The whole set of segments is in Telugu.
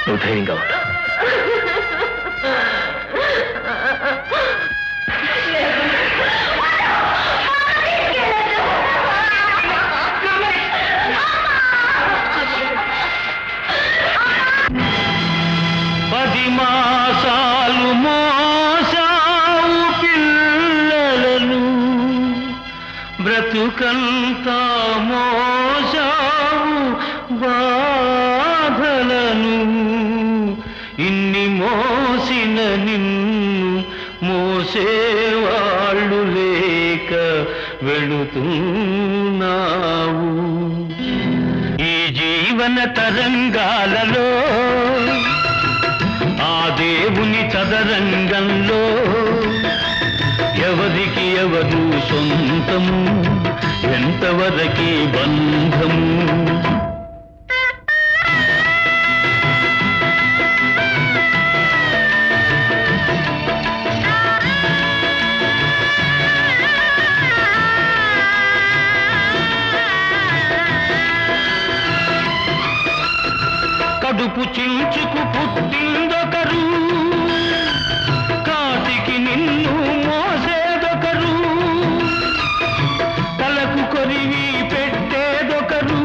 నువ్వు ధైర్యంగా ఉండు. పది మాసాలు మోసావు పిల్లలను, బ్రతుకంతా మోసావు బాధలను. ఇన్ని మోసిన నిన్ను మోసేవాళ్ళు లేక వెళుతున్నావు. ఈ జీవన తరంగాలలో ఆ దేవుని చదరంగంలో ఎవరికి ఎవరు సొంతము, ఎంతవరకి బంధము. కడుపు చించుకు పుట్టిందొకరు, కాటికి నిన్ను మోసేదొకరు, తలకు కొరివి పెట్టేదొకరు,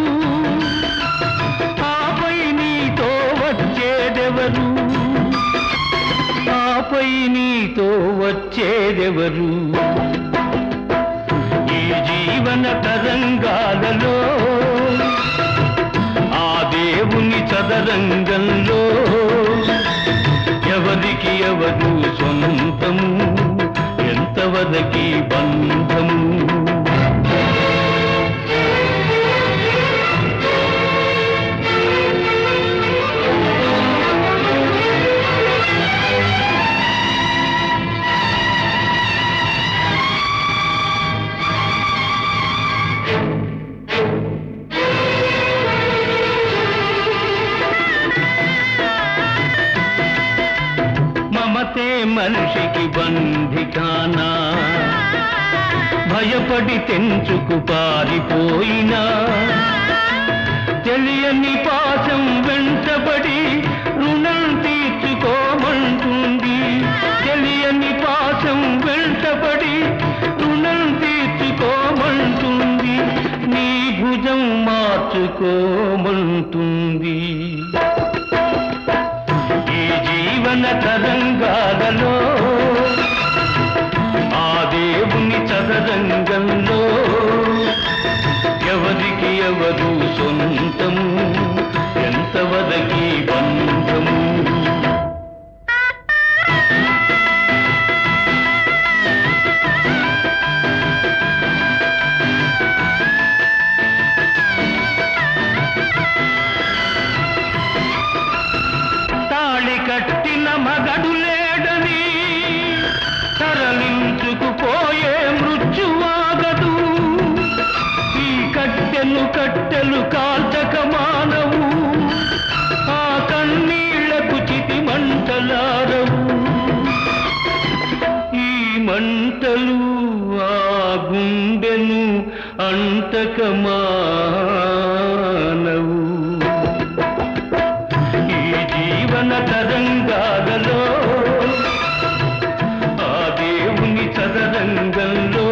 ఆపై నీతో వచ్చేదెవరు, ఆపై నీతో వచ్చేదెవరు. ఈ జీవన తరంగాలలో దేవుని చదరంగంలో ఎవరికి ఎవరు సొంతము, ఎంతవరకి బంధము. మమతే మనిషికి బంధికానా, భయపడి తెంచుకు పారిపోయినా, తెలియని పాశం వెంటబడి రుణం తీర్చుకోమంటుంది. తెలియని పాశం వెంటబడి రుణం తీర్చుకోమంటుంది, నీ భుజం మార్చుకోమంటుంది. జీవన తరంగాలలో ఆ దేవుని చదరంగంలో ఎవరికి ఎవరు సొంతము, ఎంతవరకి బంధము. కట్టిన మగడు లేడని తరలించుకుపోయే మృత్యువాగదు. ఈ కట్టెలు కట్టెలు కాల్చక మానవు, ఆ కన్నీళ్లకు చితి మంటలారవు. ఈ మంటలు ఆ గుండెను అంటక మానవు. జీవన తరంగాలలో ఆ దేవుని చదరంగంలో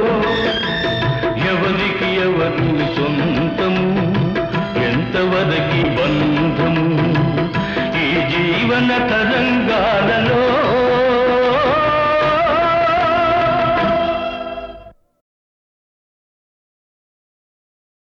ఎవరికి ఎవరు సొంతము, ఎంతవరకి బంధము. ఈ జీవన తరంగ